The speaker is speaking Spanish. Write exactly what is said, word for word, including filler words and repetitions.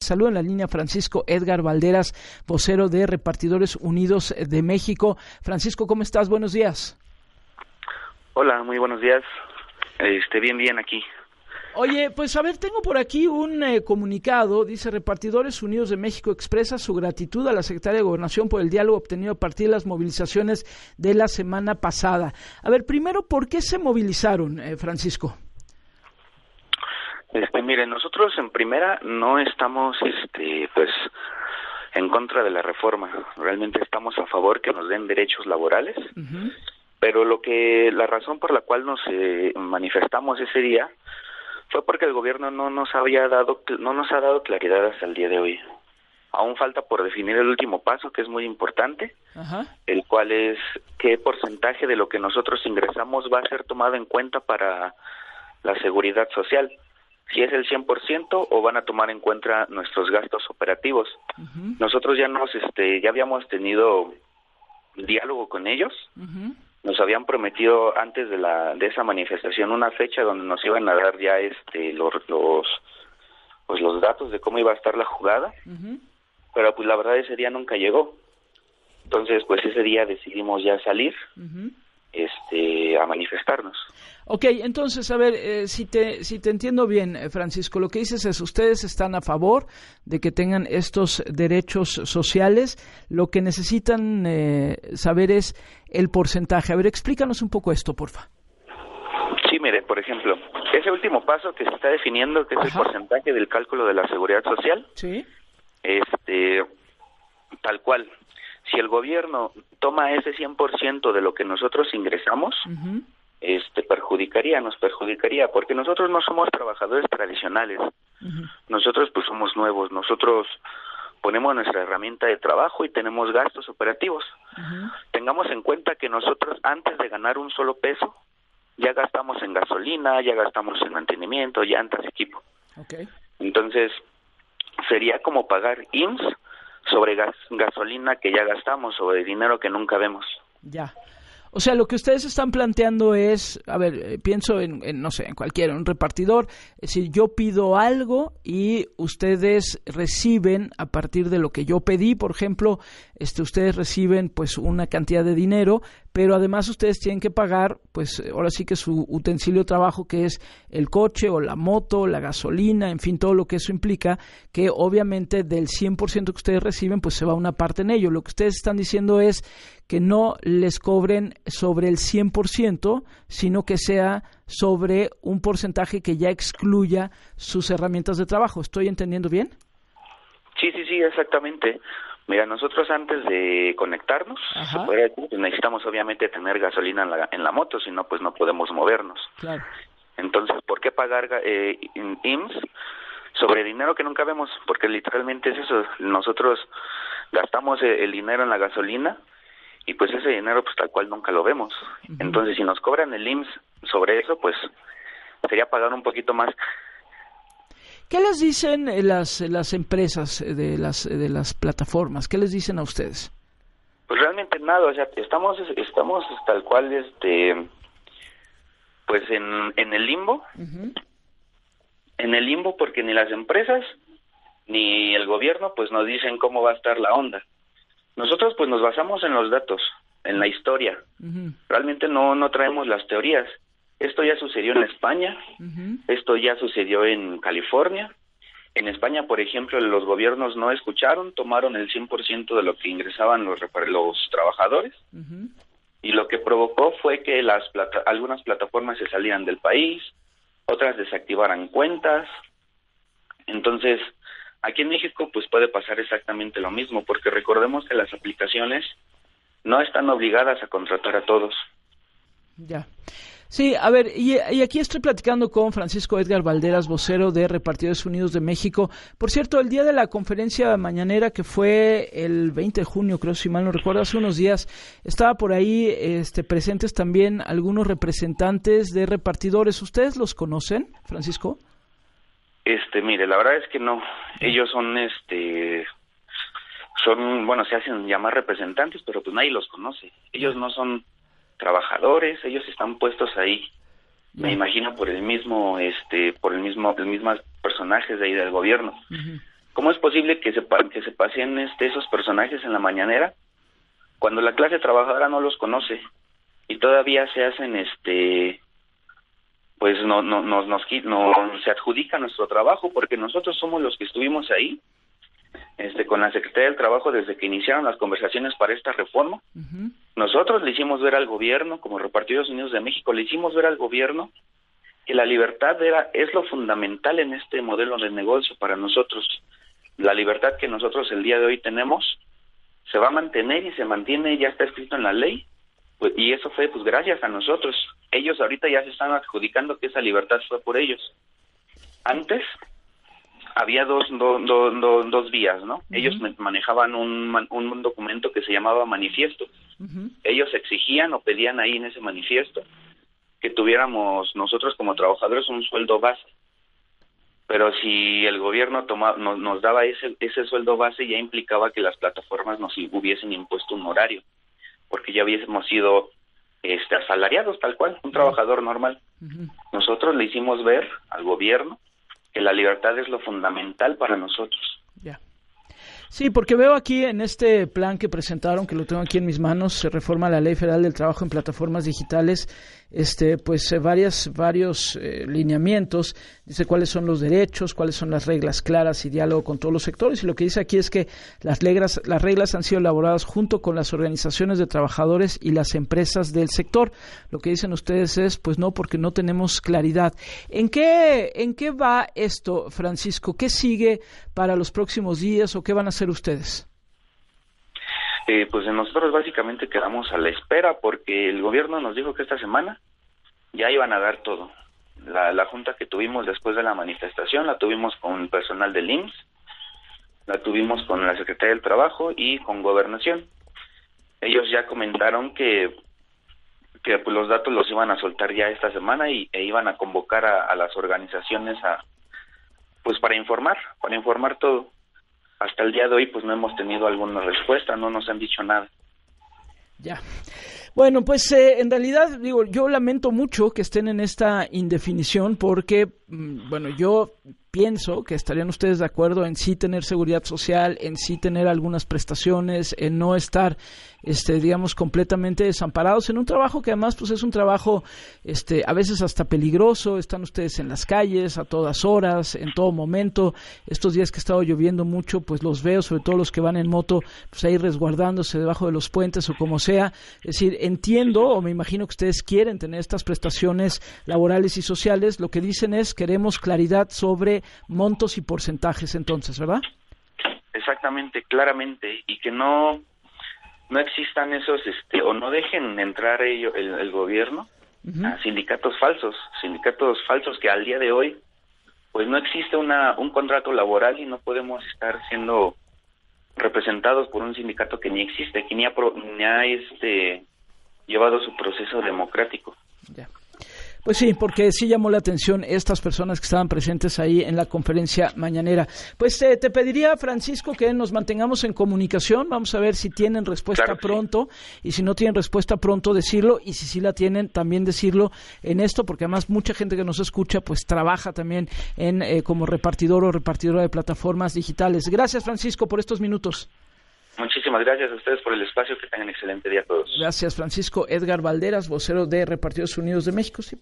saludo en la línea Francisco Edgar Valderas, vocero de Repartidores Unidos de México. Francisco, ¿cómo estás? Buenos días. Hola, muy buenos días. Este, bien, bien aquí. Oye, pues a ver, tengo por aquí un eh, comunicado, dice Repartidores Unidos de México expresa su gratitud a la Secretaría de Gobernación por el diálogo obtenido a partir de las movilizaciones de la semana pasada. A ver, primero, ¿por qué se movilizaron, eh, Francisco? Este, mire, nosotros en primera no estamos, este, pues, en contra de la reforma. Realmente estamos a favor que nos den derechos laborales. Uh-huh. Pero lo que, la razón por la cual nos eh, manifestamos ese día fue porque el gobierno no nos había dado, no nos ha dado claridad hasta el día de hoy. Aún falta por definir el último paso, que es muy importante, uh-huh. el cual es qué porcentaje de lo que nosotros ingresamos va a ser tomado en cuenta para la seguridad social. Si es el cien por ciento o van a tomar en cuenta nuestros gastos operativos. Uh-huh. Nosotros ya nos, este, ya habíamos tenido diálogo con ellos. Uh-huh. Nos habían prometido antes de la de esa manifestación una fecha donde nos iban a dar ya este los los pues los datos de cómo iba a estar la jugada, uh-huh. pero pues la verdad ese día nunca llegó. Entonces pues ese día decidimos ya salir uh-huh. este a manifestarnos. Ok, entonces, a ver, eh, si te si te entiendo bien, eh, Francisco, lo que dices es, ustedes están a favor de que tengan estos derechos sociales, lo que necesitan eh, saber es el porcentaje. A ver, explícanos un poco esto, porfa. Sí, mire, por ejemplo, ese último paso que se está definiendo, que es Ajá. el porcentaje del cálculo de la seguridad social, sí, este, tal cual, si el gobierno toma ese cien por ciento de lo que nosotros ingresamos, uh-huh. este perjudicaría, nos perjudicaría, porque nosotros no somos trabajadores tradicionales, uh-huh. nosotros pues somos nuevos, nosotros ponemos nuestra herramienta de trabajo y tenemos gastos operativos. Uh-huh. Tengamos en cuenta que nosotros antes de ganar un solo peso, ya gastamos en gasolina, ya gastamos en mantenimiento, llantas, equipo. Okay. Entonces, sería como pagar I M S S sobre gas, gasolina que ya gastamos, sobre dinero que nunca vemos. Ya. O sea, lo que ustedes están planteando es, a ver, eh, pienso en, en, no sé, en cualquiera, un repartidor, es decir, yo pido algo y ustedes reciben, a partir de lo que yo pedí, por ejemplo, este, ustedes reciben pues una cantidad de dinero, pero además ustedes tienen que pagar, pues ahora sí que su utensilio de trabajo, que es el coche o la moto, la gasolina, en fin, todo lo que eso implica, que obviamente del cien por ciento que ustedes reciben, pues se va una parte en ello. Lo que ustedes están diciendo es que no les cobren sobre el cien por ciento, sino que sea sobre un porcentaje que ya excluya sus herramientas de trabajo. ¿Estoy entendiendo bien? Sí, sí, sí, exactamente. Mira, nosotros antes de conectarnos, se puede decir, pues necesitamos obviamente tener gasolina en la, en la moto, si no, pues no podemos movernos. Claro. Entonces, ¿por qué pagar eh, I M S S sobre dinero que nunca vemos? Porque literalmente es eso, nosotros gastamos el dinero en la gasolina, y pues ese dinero pues tal cual nunca lo vemos. Uh-huh. Entonces si nos cobran el I M S S sobre eso, pues sería pagar un poquito más. ¿Qué les dicen las las empresas de las de las plataformas? ¿Qué les dicen a ustedes? Pues realmente nada, o sea, estamos estamos tal cual este pues en en el limbo. Uh-huh. En el limbo porque ni las empresas ni el gobierno pues nos dicen cómo va a estar la onda. Nosotros pues nos basamos en los datos, en la historia. Uh-huh. Realmente no no traemos las teorías. Esto ya sucedió en España, uh-huh. esto ya sucedió en California. En España, por ejemplo, los gobiernos no escucharon, tomaron el cien por ciento de lo que ingresaban los los trabajadores. Uh-huh. Y lo que provocó fue que las plata- algunas plataformas se salieran del país, otras desactivaran cuentas. Entonces, aquí en México pues puede pasar exactamente lo mismo, porque recordemos que las aplicaciones no están obligadas a contratar a todos. Ya. Sí, a ver, y, y aquí estoy platicando con Francisco Edgar Valderas, vocero de Repartidores Unidos de México. Por cierto, el día de la conferencia mañanera, que fue el veinte de junio, creo, si mal no recuerdo, hace unos días, estaba por ahí este, presentes también algunos representantes de repartidores. ¿Ustedes los conocen, Francisco? Este, mire, la verdad es que no. Ellos son, este, son, bueno, se hacen llamar representantes, pero pues nadie los conoce. Ellos no son trabajadores, ellos están puestos ahí, yeah. me imagino por el mismo, este, por el mismo, los mismos personajes de ahí del gobierno. Uh-huh. ¿Cómo es posible que se, que se pasen este, esos personajes en la mañanera cuando la clase trabajadora no los conoce y todavía se hacen, este, pues no, no, no, nos, no, se adjudica nuestro trabajo porque nosotros somos los que estuvimos ahí, este, con la Secretaría del Trabajo desde que iniciaron las conversaciones para esta reforma? Uh-huh. Nosotros le hicimos ver al gobierno, como Repartidores Unidos de México, le hicimos ver al gobierno que la libertad era, es lo fundamental en este modelo de negocio para nosotros. La libertad que nosotros el día de hoy tenemos se va a mantener y se mantiene, ya está escrito en la ley, pues, y eso fue pues gracias a nosotros. Ellos ahorita ya se están adjudicando que esa libertad fue por ellos. Antes había dos do, do, do, dos vías, ¿no? Uh-huh. Ellos manejaban un, un documento que se llamaba manifiesto. Uh-huh. Ellos exigían o pedían ahí en ese manifiesto que tuviéramos nosotros como trabajadores un sueldo base. Pero si el gobierno toma, nos, nos daba ese, ese sueldo base, ya implicaba que las plataformas nos hubiesen impuesto un horario, porque ya hubiésemos sido este, asalariados tal cual, un trabajador normal. Uh-huh. Nosotros le hicimos ver al gobierno que la libertad es lo fundamental para nosotros. Ya. Sí, porque veo aquí en este plan que presentaron, que lo tengo aquí en mis manos, se reforma la Ley Federal del Trabajo en Plataformas Digitales, este, pues eh, varias, varios eh, lineamientos, dice cuáles son los derechos, cuáles son las reglas claras y diálogo con todos los sectores, y lo que dice aquí es que las reglas, las reglas han sido elaboradas junto con las organizaciones de trabajadores y las empresas del sector. Lo que dicen ustedes es, pues no, porque no tenemos claridad. ¿En qué, en qué va esto, Francisco? ¿Qué sigue para los próximos días o qué van a hacer ustedes? Eh, pues nosotros básicamente quedamos a la espera porque el gobierno nos dijo que esta semana ya iban a dar todo. La, la junta que tuvimos después de la manifestación la tuvimos con el personal del I M S S, la tuvimos con la Secretaría del Trabajo y con Gobernación. Ellos ya comentaron que, que pues, los datos los iban a soltar ya esta semana y, e iban a convocar a, a las organizaciones a pues para informar, para informar todo. Hasta el día de hoy pues no hemos tenido alguna respuesta, no nos han dicho nada. Ya. Bueno, pues eh, en realidad, digo, yo lamento mucho que estén en esta indefinición porque, bueno, yo pienso que estarían ustedes de acuerdo en sí tener seguridad social, en sí tener algunas prestaciones, en no estar, este, digamos, completamente desamparados en un trabajo que además, pues es un trabajo, este, a veces hasta peligroso. Están ustedes en las calles a todas horas, en todo momento. Estos días que ha estado lloviendo mucho, pues los veo, sobre todo los que van en moto, pues ahí resguardándose debajo de los puentes o como sea. Es decir, entiendo o me imagino que ustedes quieren tener estas prestaciones laborales y sociales. Lo que dicen es queremos claridad sobre montos y porcentajes entonces, ¿verdad? Exactamente, claramente, y que no no existan esos, este, o no dejen entrar ello, el, el gobierno uh-huh. a sindicatos falsos, sindicatos falsos que al día de hoy, pues no existe una un contrato laboral y no podemos estar siendo representados por un sindicato que ni existe, que ni ha, pro, ni ha este, llevado su proceso democrático. Ya. Pues sí, porque sí llamó la atención estas personas que estaban presentes ahí en la conferencia mañanera. Pues eh, te pediría, Francisco, que nos mantengamos en comunicación. Vamos a ver si tienen respuesta claro, pronto sí. Y si no tienen respuesta pronto, decirlo. Y si sí la tienen, también decirlo en esto, porque además mucha gente que nos escucha pues trabaja también en eh, como repartidor o repartidora de plataformas digitales. Gracias, Francisco, por estos minutos. Muchísimas gracias a ustedes por el espacio. Que tengan excelente día a todos. Gracias, Francisco. Edgar Valderas, vocero de Repartidores Unidos de México. Sí.